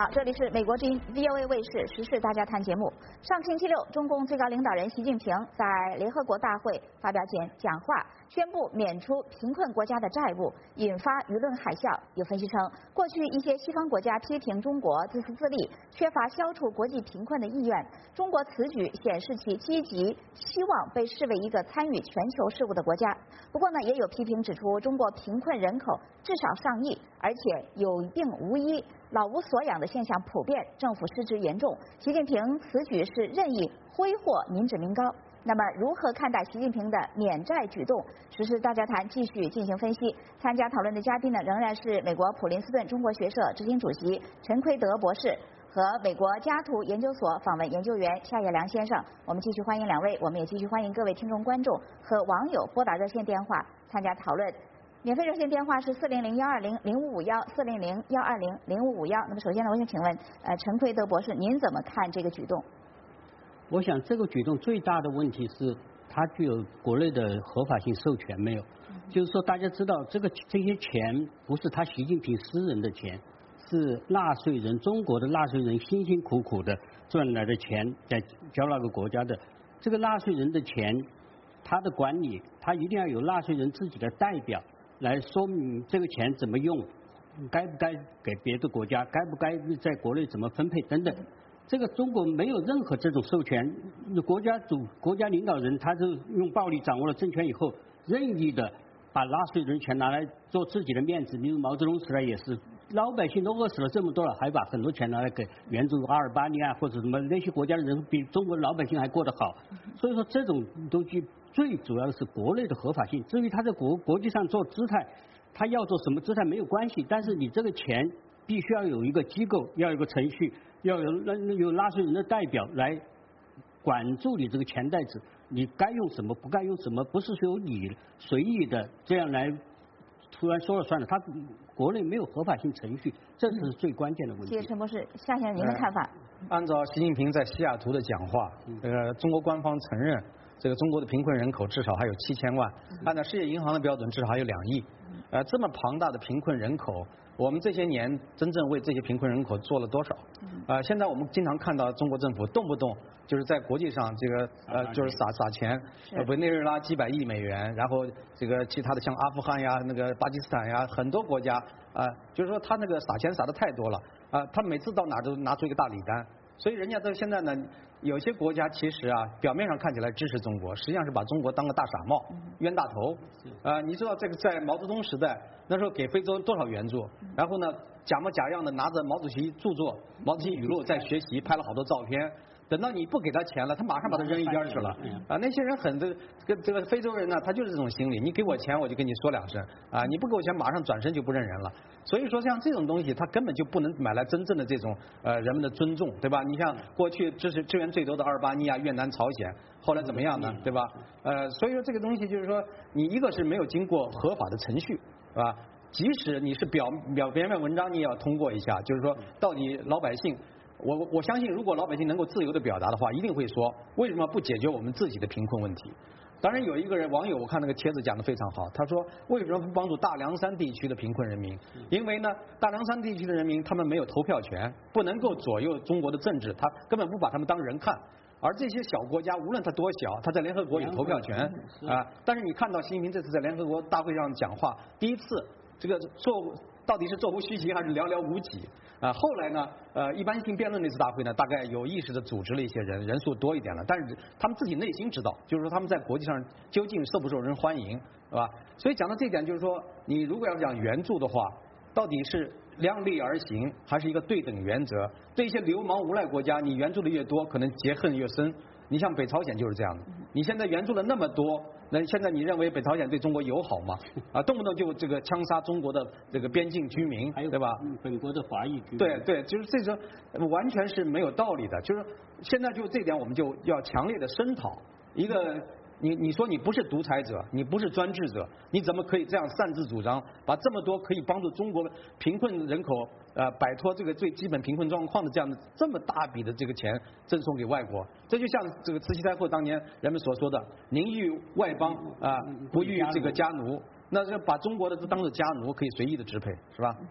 好，这里是美国之音 VOA 卫视时事大家谈节目。上星期六，中共最高领导人习近平在联合国大会发表讲话，宣布免除贫困国家的债务，引发舆论海啸。有分析称，过去一些西方国家批评中国自私自利，缺乏消除国际贫困的意愿。中国此举显示其积极，希望被视为一个参与全球事务的国家。不过呢，也有批评指出，中国贫困人口至少上亿，而且有病无医。老无所养的现象普遍，政府失职严重。习近平此举是任意挥霍民脂民膏。那么，如何看待习近平的免债举动？时事大家谈继续进行分析。参加讨论的嘉宾呢，仍然是美国普林斯顿中国学社执行主席陈奎德博士和美国加图研究所访问研究员夏叶良先生。我们继续欢迎两位，我们也继续欢迎各位听众观众和网友拨打热线电话参加讨论。免费热线电话是400-120-0551，400-120-0551。那么首先呢，我想请问陈奎德博士，您怎么看这个举动？ 我想这个举动最大的问题是它具有国内的合法性授权没有？就是说大家知道这些钱不是他习近平私人的钱，是纳税人中国的纳税人辛辛苦苦的赚来的钱在交那个国家的。这个纳税人的钱，他的管理他一定要有纳税人自己的代表来说明这个钱怎么用，该不该给别的国家，该不该在国内怎么分配等等。这个中国没有任何这种授权，国家领导人他就用暴力掌握了政权以后，任意的把纳税人钱拿来做自己的面子。比如毛泽东时代也是，老百姓都饿死了这么多了，还把很多钱拿来给援助阿尔巴尼亚或者什么那些国家的人比中国老百姓还过得好。所以说这种东西最主要的是国内的合法性。至于他在国际上做姿态，他要做什么姿态没有关系，但是你这个钱必须要有一个机构，要有一个程序，要有纳税人的代表来管住你这个钱袋子，你该用什么不该用什么，不是说由你随意的这样来突然说了算了，他国内没有合法性程序，这是最关键的问题。 谢谢陈博士，夏先生您的看法？ 按照习近平在西雅图的讲话，中国官方承认这个中国的贫困人口至少还有7000万，按照世界银行的标准至少还有2亿。这么庞大的贫困人口，我们这些年真正为这些贫困人口做了多少？现在我们经常看到中国政府动不动就是在国际上这个就是撒钱，委内瑞拉几百亿美元，然后这个其他的像阿富汗呀、那个巴基斯坦呀，很多国家就是说他那个撒钱撒的太多了他每次到哪都拿出一个大礼单。所以人家在现在呢，有些国家其实表面上看起来支持中国，实际上是把中国当个大傻帽、冤大头。你知道这个在毛泽东时代那时候给非洲多少援助，然后呢假模假样的拿着毛主席著作、毛主席语录在学习，拍了好多照片。等到你不给他钱了，他马上把他扔一边去了那些人这个非洲人呢，他就是这种心理，你给我钱我就跟你说2声你不给我钱马上转身就不认人了。所以说像这种东西，他根本就不能买来真正的这种人们的尊重，对吧？你像过去支援最多的阿尔巴尼亚、越南、朝鲜，后来怎么样呢？对吧？所以说这个东西就是说，你一个是没有经过合法的程序，是吧？即使你是表面文章，你也要通过一下，就是说到底老百姓。我相信，如果老百姓能够自由的表达的话，一定会说为什么不解决我们自己的贫困问题？当然，有一个网友，我看那个帖子讲得非常好，他说为什么不帮助大凉山地区的贫困人民？因为呢，大凉山地区的人民他们没有投票权，不能够左右中国的政治，他根本不把他们当人看。而这些小国家，无论它多小，它在联合国有投票权但是你看到习近平这次在联合国大会上讲话，第一次这个到底是座无虚席还是寥寥无几后来呢一般性辩论那次大会呢，大概有意识的组织了一些人数多一点了，但是他们自己内心知道，就是说他们在国际上究竟受不受人欢迎，是吧？所以讲到这一点，就是说你如果要讲援助的话，到底是量力而行还是一个对等原则？对一些流氓无赖国家，你援助的越多，可能结恨越深。你像北朝鲜就是这样的，你现在援助了那么多，那现在你认为北朝鲜对中国友好吗？动不动就这个枪杀中国的这个边境居民，对吧？ 本国的华裔居民。 对，就是这种完全是没有道理的。就是现在就这点，我们就要强烈的声讨一个。你说你不是独裁者，你不是专制者，你怎么可以这样擅自主张，把这么多可以帮助中国贫困人口摆脱这个最基本贫困状况的这么大笔的这个钱赠送给外国？这就像这个慈禧太后当年人们所说的“宁欲外邦不欲这个家奴”，那就把中国的当做家奴，可以随意的支配，是吧？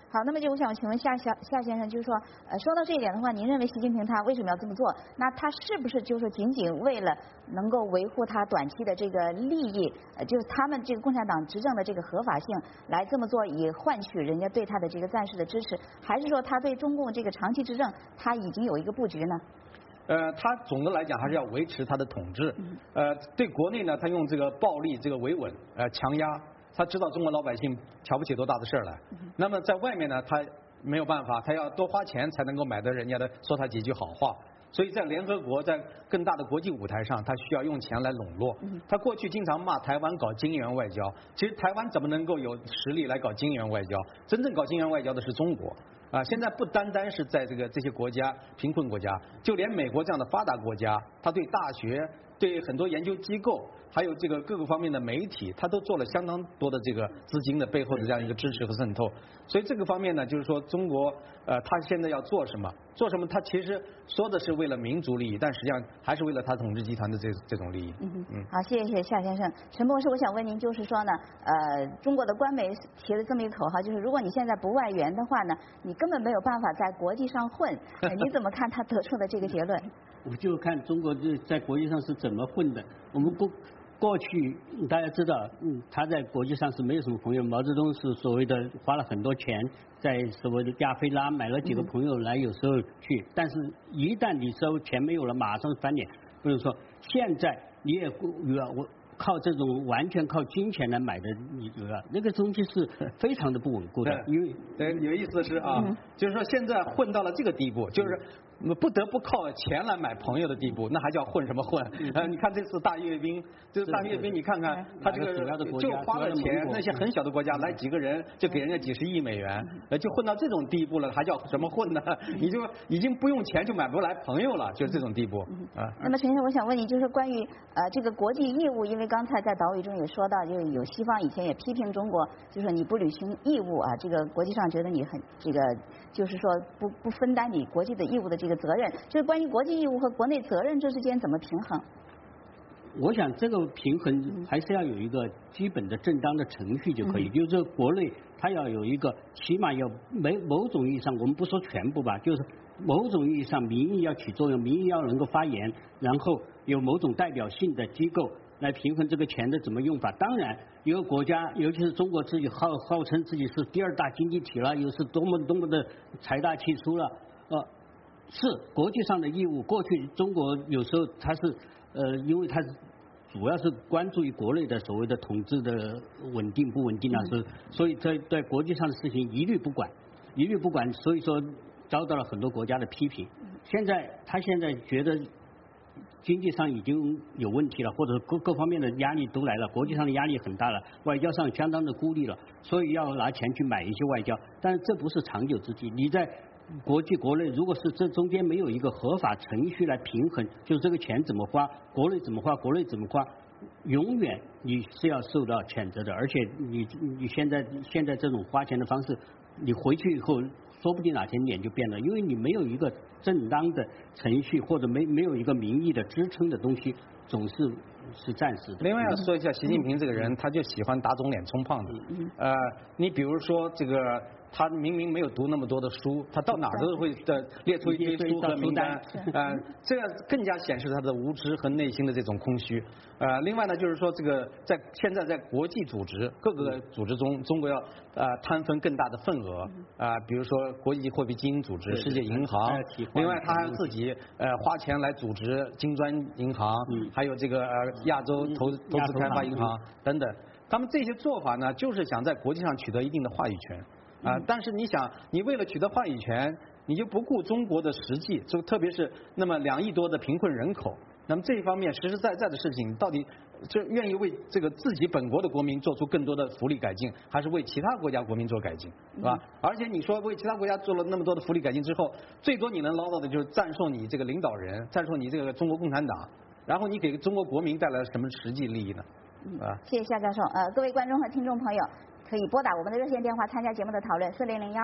好，那么就我想请问夏先生，就是说，说到这一点的话，您认为习近平他为什么要这么做？那他是不是就是仅仅为了能够维护他短期的这个利益，就是他们这个共产党执政的这个合法性来这么做，以换取人家对他的这个暂时的支持，还是说他对中共这个长期执政他已经有一个布局呢？ 他总的来讲还是要维持他的统治。对国内呢，他用这个暴力、这个维稳、强压，他知道中国老百姓瞧不起多大的事儿来。那么在外面呢，他没有办法，他要多花钱才能够买得人家的说他几句好话。所以在联合国，在更大的国际舞台上，他需要用钱来笼络。他过去经常骂台湾搞金元外交，其实台湾怎么能够有实力来搞金元外交？真正搞金元外交的是中国。现在不单单是在这些国家贫困国家，就连美国这样的发达国家，他对大学、对很多研究机构，还有这个各个方面的媒体，他都做了相当多的这个资金的背后的这样一个支持和渗透。所以这个方面呢，就是说中国他现在要做什么？做什么？他其实说的是为了民族利益，但实际上还是为了他统治集团的这种利益。 好，谢谢夏先生。陈博士，我想问您，就是说呢，中国的官媒提了这么一个口号，就是如果你现在不外援的话呢，你根本没有办法在国际上混。你怎么看他得出的这个结论？ 我就看中国在国际上是怎么混的。我们过去大家知道，他在国际上是没有什么朋友。毛泽东是所谓的花了很多钱在所谓的亚非拉买了几个朋友来，有时候去，但是一旦你收钱没有了，马上翻脸。比如说现在你也我靠这种完全靠金钱来买的，那个东西是非常的不稳固的。因为有意思是就是说现在混到了这个地步，就是不得不靠钱来买朋友的地步，那还叫混什么混？你看这次大阅兵，就是大阅兵，你看看他这个就花了钱，那些很小的国家来几个人就给人家几十亿美元，就混到这种地步了，还叫什么混呢？你就已经不用钱就买不来朋友了，就是这种地步啊。 那么陈先生，我想问你，就是关于这个国际义务，因为刚才在导语中也说到，就是有西方以前也批评中国，就是你不履行义务啊，这个国际上觉得你很这个，就是说不分担你国际的义务的这个责任，就是关于国际义务和国内责任这之间怎么平衡？ 我想这个平衡还是要有一个基本的正当的程序就可以，就是国内它要有一个起码要某种意义上，我们不说全部吧，就是某种意义上民意要起作用，民意要能够发言，然后有某种代表性的机构来平衡这个钱的怎么用法。当然一个国家，尤其是中国自己号称自己是第二大经济体了，又是多么的财大气粗了，是国际上的义务。过去中国有时候它是因为它主要是关注于国内的所谓的统治的稳定不稳定啊，所以在国际上的事情一律不管，所以说遭到了很多国家的批评。他现在觉得经济上已经有问题了，或者各方面的压力都来了，国际上的压力很大了，外交上相当的孤立了，所以要拿钱去买一些外交，但是这不是长久之计。你在国内如果是这中间没有一个合法程序来平衡，就是这个钱怎么花，国内怎么花，永远你是要受到谴责的。而且你现在这种花钱的方式，你回去以后说不定哪天脸就变了，因为你没有一个正当的程序，或者没有一个民意的支撑的东西，总是暂时的。 另外要说一下，习近平这个人，他就喜欢打肿脸充胖子。你比如说这个。他明明没有读那么多的书，他到哪都会列出一堆书和名单，这样更加显示他的无知和内心的这种空虚。另外呢，就是说这个现在在国际组织各个组织中，中国要摊分更大的份额比如说国际货币基金组织、世界银行，另外他还自己花钱来组织金砖银行，还有这个亚洲投资开发银行等等。他们这些做法呢，就是想在国际上取得一定的话语权。但是你想，你为了取得话语权，你就不顾中国的实际，就特别是那么2亿多的贫困人口，那么这一方面实实在在的事情，到底这愿意为这个自己本国的国民做出更多的福利改进，还是为其他国家国民做改进，是吧？而且你说为其他国家做了那么多的福利改进之后，最多你能捞到的就是赞颂你这个领导人，赞颂你这个中国共产党，然后你给中国国民带来了什么实际利益呢？ 谢谢夏教授。各位观众和听众朋友，可以拨打我们的热线电话参加节目的讨论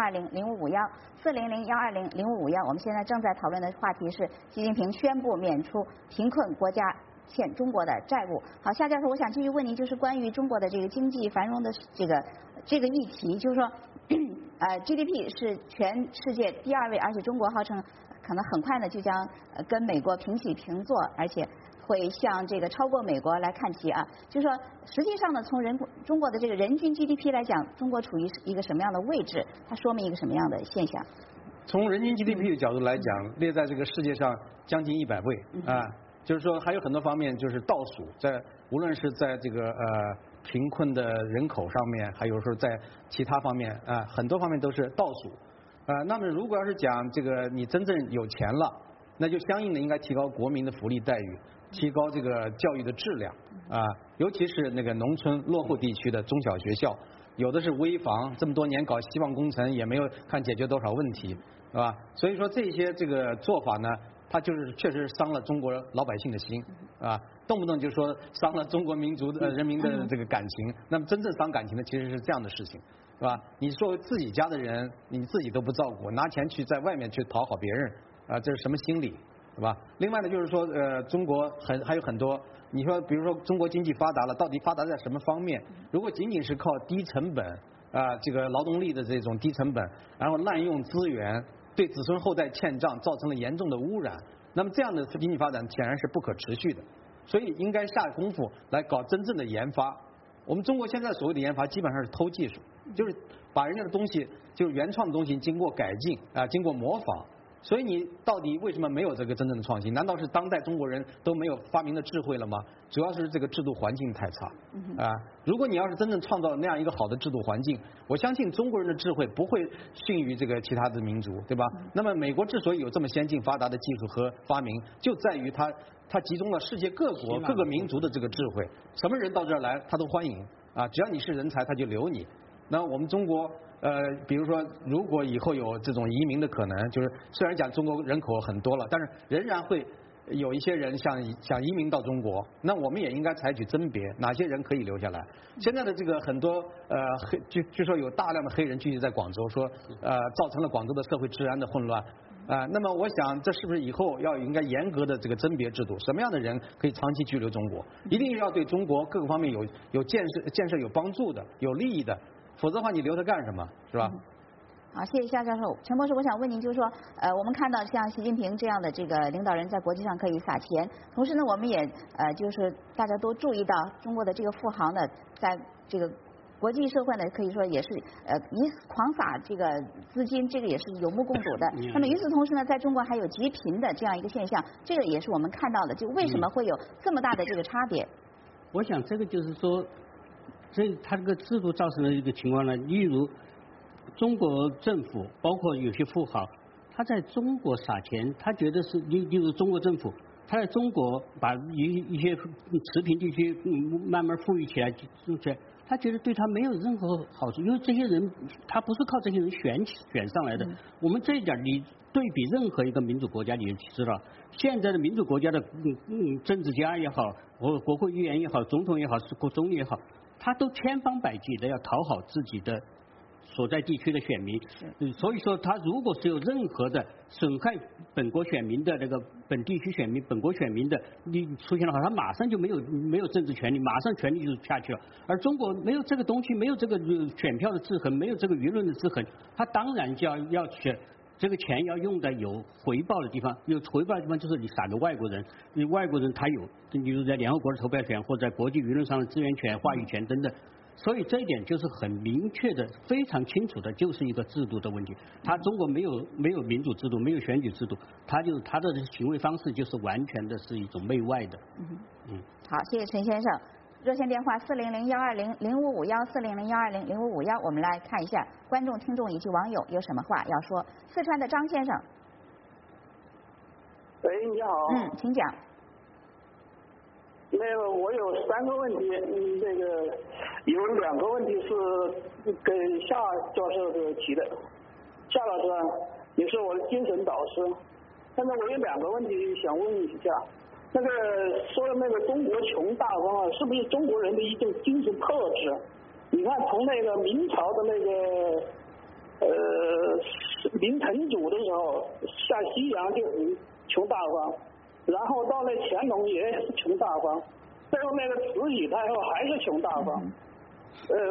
，400-120-0551，400-120-0551。我们现在正在讨论的话题是习近平宣布免除贫困国家欠中国的债务。好，夏教授，我想继续问您，就是关于中国的这个经济繁荣的这个议题，就是说 GDP 是全世界第2位，而且中国号称可能很快呢就将跟美国平起平坐，而且会向这个超过美国来看齐啊。就是说，实际上呢，从中国的这个人均 GDP 来讲，中国处于一个什么样的位置？它说明一个什么样的现象？ 从人均 GDP 的角度来讲，列在这个世界上将近100位啊，就是说还有很多方面就是倒数，无论是在这个贫困的人口上面，还有说在其他方面啊，很多方面都是倒数。那么如果要是讲这个你真正有钱了，那就相应的应该提高国民的福利待遇，提高这个教育的质量啊，尤其是那个农村落后地区的中小学校，有的是危房，这么多年搞希望工程也没有看解决多少问题，是吧？所以说这些这个做法呢，它就是确实伤了中国老百姓的心啊，动不动就说伤了中国民族的人民的这个感情。那么真正伤感情的其实是这样的事情，是吧？你作为自己家的人，你自己都不照顾，拿钱去在外面去讨好别人啊，这是什么心理，是吧？另外呢，就是说中国还有很多，你说比如说中国经济发达了，到底发达在什么方面？如果仅仅是靠低成本这个劳动力的这种低成本，然后滥用资源，对子孙后代欠账，造成了严重的污染，那么这样的经济发展显然是不可持续的。所以应该下功夫来搞真正的研发。我们中国现在所谓的研发基本上是偷技术，就是把人家的东西，就是原创的东西经过改进经过模仿。所以你到底为什么没有这个真正的创新？难道是当代中国人都没有发明的智慧了吗？主要是这个制度环境太差如果你要是真正创造那样一个好的制度环境，我相信中国人的智慧不会逊于这个其他的民族，对吧？那么美国之所以有这么先进发达的技术和发明，就在于它集中了世界各国各个民族的这个智慧，什么人到这儿来他都欢迎只要你是人才他就留你。那我们中国比如说如果以后有这种移民的可能，就是虽然讲中国人口很多了，但是仍然会有一些人想移民到中国，那我们也应该采取甄别，哪些人可以留下来。现在的这个很多据说有大量的黑人聚集在广州，说造成了广州的社会治安的混乱那么我想这是不是以后应该严格的这个甄别制度，什么样的人可以长期居留中国，一定要对中国各个方面有建设有帮助的，有利益的，否则的话你留它干什么，是吧？ 好，谢谢夏教授。陈博士，我想问您，就是说，我们看到像习近平这样的这个领导人在国际上可以撒钱，同时呢，我们也就是大家都注意到中国的这个富豪呢，在这个国际社会呢，可以说也是狂撒这个资金，这个也是有目共睹的。那么与此同时呢，在中国还有极贫的这样一个现象，这个也是我们看到的。就为什么会有这么大的这个差别？ 我想这个就是说，它这个制度造成的一个情况呢，例如中国政府包括有些富豪，他在中国撒钱，他觉得是例如中国政府，他在中国把一些持贫地区慢慢富裕起来，他觉得对他没有任何好处，因为这些人他不是靠这些人选上来的。我们这一点你对比任何一个民主国家，你就知道现在的民主国家的政治家也好，或国会议员也好，总统也好，是国总理也好，他都千方百计的要讨好自己的所在地区的选民，所以说他如果是有任何的损害本国选民的这个本地区选民、本国选民的你出现的话，他马上就没有政治权利，马上权力就下去了。而中国没有这个东西，没有这个选票的制衡，没有这个舆论的制衡，他当然就要去这个钱要用在有回报的地方，有回报的地方就是你撒给外国人，你外国人他有，比如在联合国的投票权或者在国际舆论上的资源权、话语权等等。所以这一点就是很明确的、非常清楚的，就是一个制度的问题。中国没有民主制度，没有选举制度，他的行为方式就是完全的是一种媚外的。 好，谢谢陈先生。热线电话400-120-0551，400-120-0551，我们来看一下观众、听众以及网友有什么话要说。四川的张先生。 喂，你好。 请讲。 那个我有3个问题，这个有2个问题是给夏教授提的。夏老师，你是我的精神导师。现在我有2个问题想问一下。那个说的那个中国穷大方是不是中国人的一种精神特质？你看从那个明朝的那个明成祖的时候，下西洋就穷大方。然后到了乾隆也是穷大方，最后那个慈禧太后还是穷大方。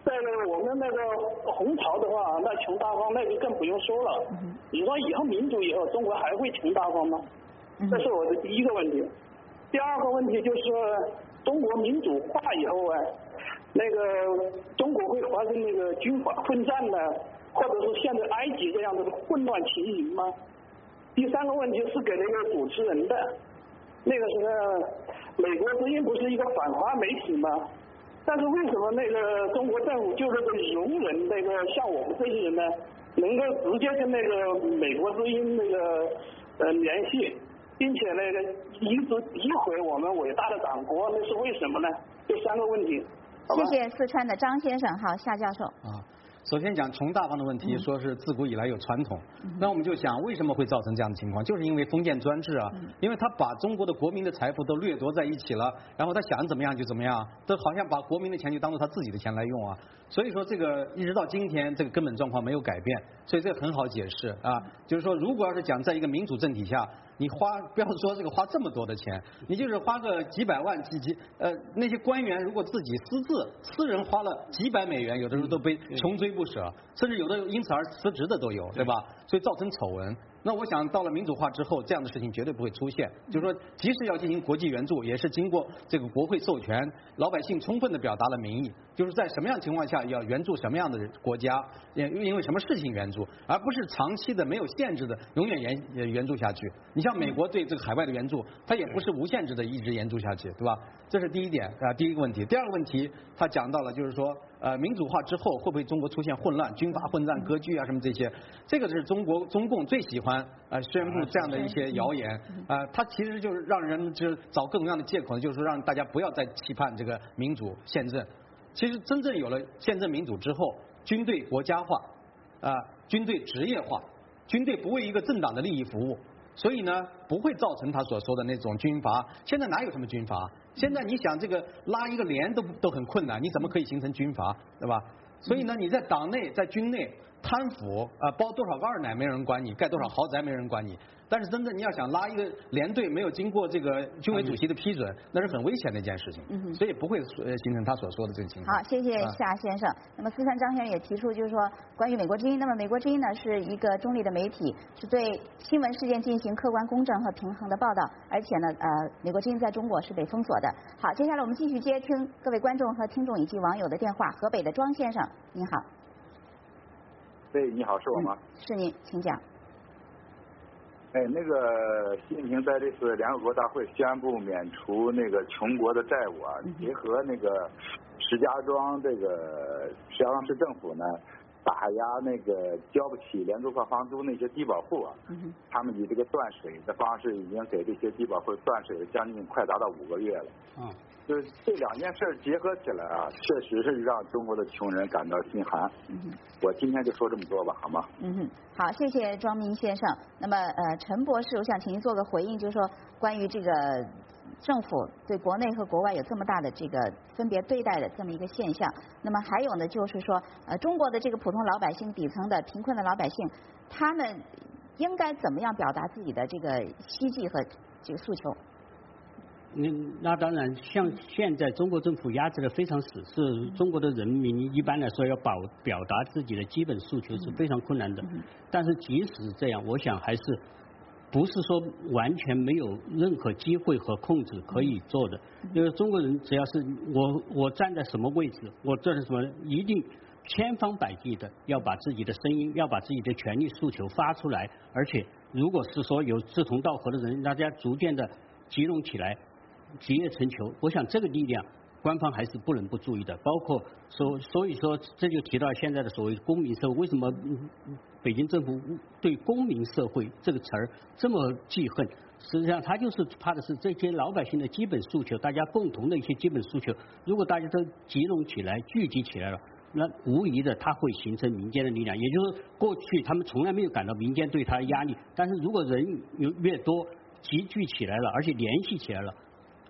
再一个我们那个红潮的话，那穷大方那就更不用说了。你说以后民主以后，中国还会穷大方吗？这是我的第一个问题。第二个问题就是中国民主化以后啊，那个中国会发生那个军阀混战呢，或者是像埃及这样的混乱情形吗？第三个问题是给那个主持人的，那个是美国之音不是一个反华媒体吗？但是为什么那个中国政府就是容忍那个像我们这些人呢，能够直接跟那个美国之音那个联系，并且那个一直诋毁我们伟大的党国，那是为什么呢？这三个问题。 谢谢四川的张先生，好，夏教授。 首先讲穷大方的问题，说是自古以来有传统，那我们就想为什么会造成这样的情况，就是因为封建专制啊，因为他把中国的国民的财富都掠夺在一起了，然后他想怎么样就怎么样，都好像把国民的钱就当做他自己的钱来用啊，所以说这个一直到今天这个根本状况没有改变，所以这个很好解释啊，就是说如果要是讲在一个民主政体下，你不要说这个花这么多的钱，你就是花个几百万那些官员如果自己私人花了几百美元，有的时候都被穷追不舍，甚至有的因此而辞职的都有，对吧？所以造成丑闻。那我想到了民主化之后，这样的事情绝对不会出现。就是说，即使要进行国际援助，也是经过这个国会授权，老百姓充分的表达了民意，就是在什么样情况下要援助什么样的国家，因为什么事情援助，而不是长期的没有限制的永远援助下去。你像美国对这个海外的援助，它也不是无限制的一直援助下去，对吧？这是第一点啊，第一个问题。第二个问题，他讲到了就是说，民主化之后会不会中国出现混乱、军阀混战、割据啊什么这些？这个是中共最喜欢宣布这样的一些谣言它其实就是让人就是找各种各样的借口，就是说让大家不要再期盼这个民主宪政。其实真正有了宪政民主之后，军队国家化军队职业化，军队不为一个政党的利益服务。所以呢，不会造成他所说的那种军阀。现在哪有什么军阀？现在你想这个拉一个连都很困难，你怎么可以形成军阀，对吧？所以呢，你在党内、在军内贪腐包多少个二奶没人管你，盖多少豪宅没人管你。但是真正你要想拉一个连队，没有经过这个军委主席的批准，那是很危险的一件事情。所以不会形成他所说的这个情况。 好，谢谢夏先生。那么四川张先生也提出，就是说关于美国之音，那么美国之音呢是一个中立的媒体，是对新闻事件进行客观、公正和平衡的报道，而且呢美国之音在中国是被封锁的。好，接下来我们继续接听各位观众和听众以及网友的电话。河北的庄先生，您好。 对，你好，是我吗？ 是您，请讲。 那个习近平在这次联合国大会宣布免除那个穷国的债务啊，结合那个石家庄市政府呢，打压那个交不起廉租客房租那些低保户啊，他们以这个断水的方式，已经给这些低保户断水了将近快达到5个月了。就是这两件事结合起来啊，确实是让中国的穷人感到心寒。我今天就说这么多吧，好吗？ 好，谢谢庄明先生。那么陈博士，我想请您做个回应，就是说关于这个政府对国内和国外有这么大的这个分别对待的这么一个现象。那么还有呢，就是说中国的这个普通老百姓、底层的贫困的老百姓，他们应该怎么样表达自己的这个希冀和这个诉求？ 那当然，像现在中国政府压制的非常死，是中国的人民一般来说要表达自己的基本诉求是非常困难的。但是即使这样，我想还是不是说完全没有任何机会和控制可以做的。因为中国人只要是我站在什么位置，我做的什么，一定千方百计的要把自己的声音，要把自己的权利诉求发出来。而且如果是说有志同道合的人，大家逐渐的集拢起来，集腋成裘，我想这个力量官方还是不能不注意的。包括所以说这就提到现在的所谓公民社会，为什么北京政府对公民社会这个词儿这么记恨？实际上他就是怕的是这些老百姓的基本诉求，大家共同的一些基本诉求，如果大家都集拢起来、聚集起来了，那无疑的它会形成民间的力量。也就是过去他们从来没有感到民间对他的压力，但是如果人越多集聚起来了，而且联系起来了，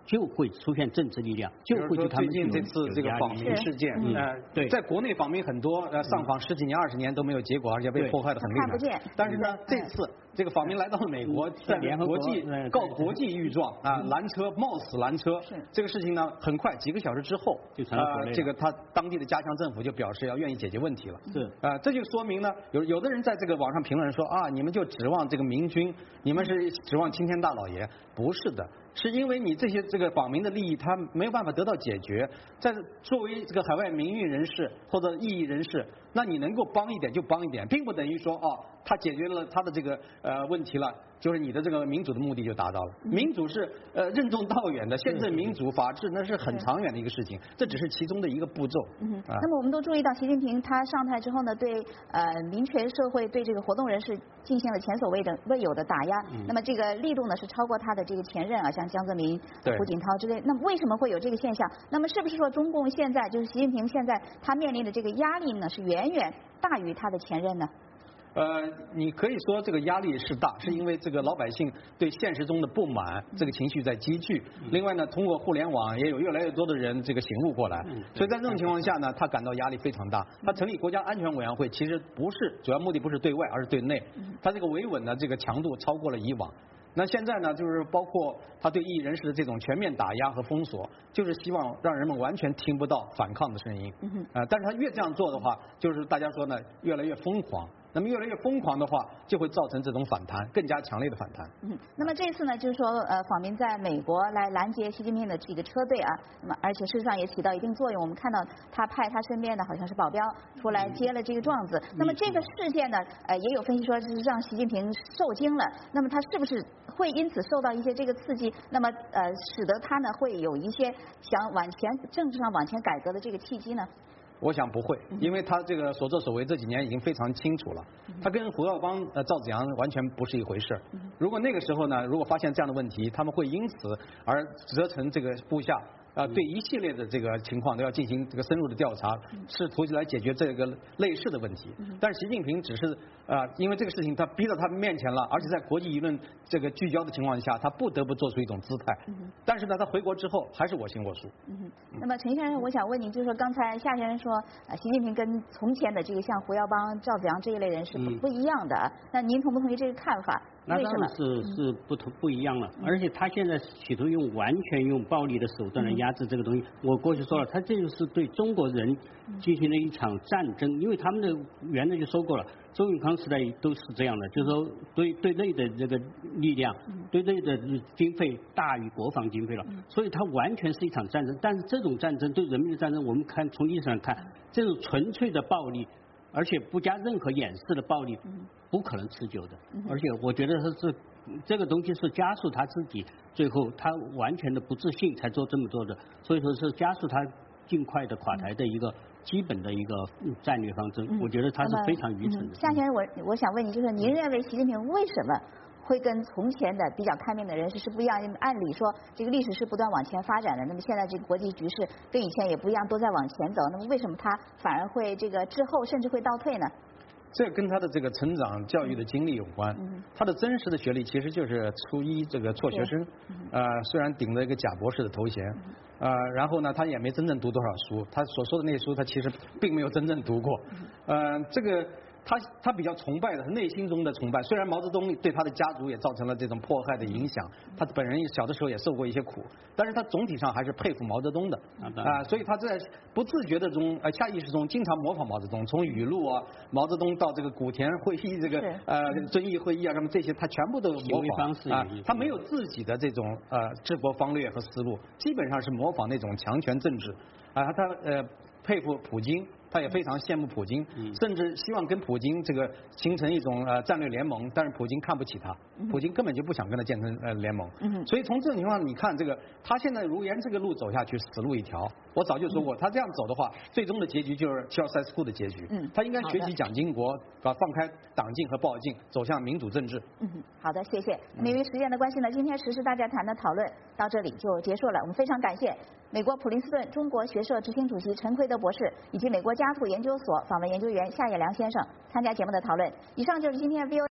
就会出现政治力量，就会对他们最近这次这个访民事件， 对， 在国内访民很多，上访10几年、20年都没有结果，而且被迫害得很厉害。 看不见。 但是呢，这次这个访民来到了美国，在国际告国际御状啊，拦车冒死拦车，这个事情呢，很快几个小时之后，这个他当地的家乡政府就表示要愿意解决问题了。 是这就说明呢，有的人在这个网上评论说啊，你们就指望这个明君，你们是指望青天大老爷，不是的。是因为你这个访民的利益，他没有办法得到解决。作为这个海外民运人士或者异议人士，那你能够帮一点就帮一点，并不等于说他解决了他的这个问题了，就是你的这个民主的目的就达到了。民主是任重道远的，宪政民主、法治那是很长远的一个事情，这只是其中的一个步骤。 那么我们都注意到，习近平他上台之后呢，对民权社会、对这个活动人士进行了前所未有的打压。那么这个力度呢是超过他的这个前任啊，像江泽民、胡锦涛之类。那么为什么会有这个现象？那么是不是说中共现在就是习近平现在他面临的这个压力呢，是远远大于他的前任呢？ 你可以说这个压力是大，是因为这个老百姓对现实中的不满，这个情绪在积聚。另外呢，通过互联网也有越来越多的人这个醒悟过来，所以在这种情况下呢，他感到压力非常大。他成立国家安全委员会，其实主要目的不是对外，而是对内。他这个维稳的这个强度超过了以往。那现在呢，就是包括他对异议人士的这种全面打压和封锁，就是希望让人们完全听不到反抗的声音。但是他越这样做的话，就是大家说呢，越来越疯狂。那么越来越疯狂的话，就会造成这种反弹，更加强烈的反弹。 那么这次呢，就是说访民在美国来拦截习近平的这个车队啊，那么而且事实上也起到一定作用。我们看到他派他身边的好像是保镖出来接了这个状子。那么这个事件呢，也有分析说是让习近平受惊了。那么他是不是会因此受到一些这个刺激？那么使得他呢会有一些想往前政治上往前改革的这个契机呢？ 我想不会，因为他这个所作所为这几年已经非常清楚了，他跟胡耀邦、赵紫阳完全不是一回事。如果那个时候呢，如果发现这样的问题，他们会因此而责成这个部下对一系列的这个情况都要进行这个深入的调查，试图来解决这个类似的问题。但是习近平只是因为这个事情他逼到他们面前了，而且在国际舆论这个聚焦的情况下，他不得不做出一种姿态。但是呢，他回国之后还是我行我素。 那么陈先生，我想问您，就是说刚才夏先生说，习近平跟从前的这个像胡耀邦、赵紫阳这一类人是不一样的。那您同不同意这个看法？ 那当然是不一样了，而且他现在企图完全用暴力的手段来压制这个东西。我过去说了，他这就是对中国人进行了一场战争，因为他们的原来就说过了，周永康时代都是这样的，就是说对内的这个力量，对内的经费大于国防经费了，所以它完全是一场战争。但是这种战争对人民的战争，我们看从历史上看，这种纯粹的暴力，而且不加任何掩饰的暴力，不可能持久的。而且我觉得这个东西是加速他自己最后他完全的不自信才做这么做的，所以说是加速他尽快的垮台的一个基本的一个战略方针。我觉得他是非常愚蠢的。 夏先生，我想问你，就是您认为习近平为什么会跟从前的比较开明的人士是不一样？按理说这个历史是不断往前发展的，那么现在这个国际局势跟以前也不一样，都在往前走，那么为什么他反而会这个滞后甚至会倒退呢？ 这跟他的这个成长教育的经历有关。他的真实的学历其实就是初一这个辍学生，虽然顶了一个假博士的头衔，然后呢，他也没真正读多少书，他所说的那些书，他其实并没有真正读过。这个他比较崇拜的，内心中的崇拜。虽然毛泽东对他的家族也造成了这种迫害的影响，他本人小的时候也受过一些苦，但是他总体上还是佩服毛泽东的所以他在不自觉的中下意识中经常模仿毛泽东，从语录啊，毛泽东到这个古田会议这个遵义会议啊什么这些，他全部都模仿他没有自己的这种治国方略和思路，基本上是模仿那种强权政治他佩服普京。他也非常羡慕普京，甚至希望跟普京这个形成一种战略联盟，但是普京看不起他，普京根本就不想跟他建成联盟。所以从这种情况，你看这个他现在如沿这个路走下去，死路一条。我早就说过，他这样走的话，最终的结局就是乔塞斯库的结局。他应该学习蒋经国，放开党禁和暴禁，走向民主政治。 好的，谢谢。那么由于时间的关系呢，今天时事大家谈的讨论到这里就结束了。我们非常感谢美国普林斯顿中国学社执行主席陈奎德博士以及美国家图研究所访问研究员夏野良先生参加节目的讨论。以上就是今天的 VOA